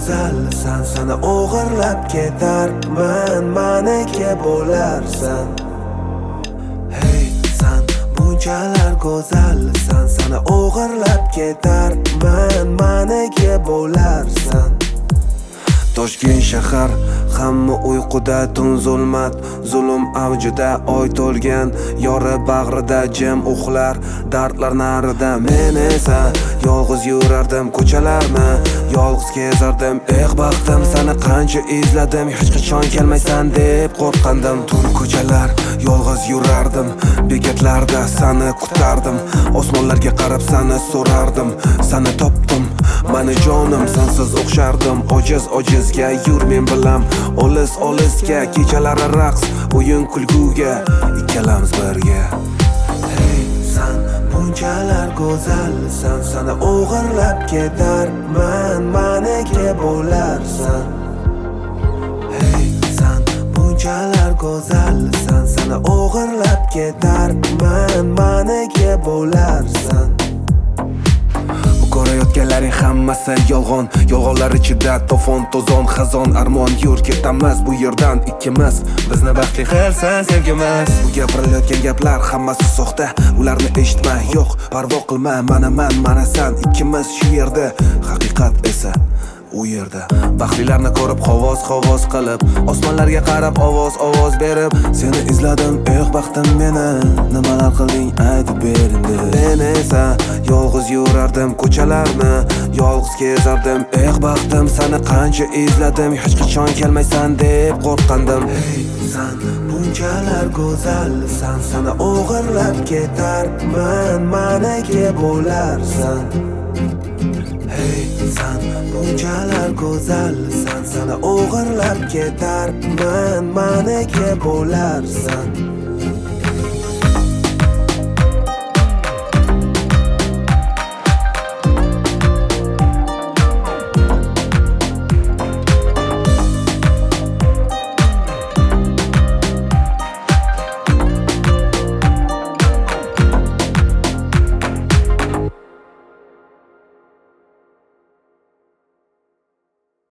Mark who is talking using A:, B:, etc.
A: go'zalsan, sana o'g'irlab ketarman, maniki bo'larsan. Hey san bunchalar go'zalsan, sana o'g'irlab ketarman, maniki bo'larsan. Toshkent shahar hamma uyquda, tun zulmat, zulm avjida, oy to'lgan yori bag'rida jim uxlar, dardlar narida. Men esa yolg'iz yurardim ko'chalarni, yolg'iz kezardim. Baxtim seni qancha izladim, hech qachon kelmaysan deb qo'rqandim. Tun ko'chalar yolg'iz yurardim, bekatlarda seni kutardim, osmonlarga qarab seni so'rardim. Seni topdim, mani jonim, sensiz o'xshardim. Ojizga yur men bilan olisga, kechalari raqs, o'yin kulguga, ikkalamiz birga. Hey san bunchalar go'zalsan, sana o'g'irlab ketarman, maniki bo'larsan. Hey san bunchalar go'zalsan, sana o'g'irlab ketarman, maniki bo'larsan. Ko'rayotganlaring hammasi yolg'on, yolg'onlar ichida to'fon, to'zon, xazon, armon. Yur ketamiz bu yerdan ikkimiz, bizni baxtli qilsin sevgimiz. Bu gapirilayotgan gaplar hammasi soxta, ularni eshitma, yo'q parvo qilma. Mana san, ikkimiz shu yerda, haqiqat esa u yerda. Baxtlilarni ko'rib hovos qilib, osmonlarga qarab ovoz berib, seni izladim, baxtim meni, nimalar qilding aytib beringdi. Men esa yolg'iz yurardim ko'chalarni, yolg'iz kezardim. Baxtim seni qancha izladim, hech qachon kelmaysan deb qo'rqandim. Hey san bunchalar go'zalsan, sana o'g'irlab ketarman, maniki bo'larsan. Hey san bunchalar go'zalsan, sana o'g'irlab ketarman, maniki bo'larsan.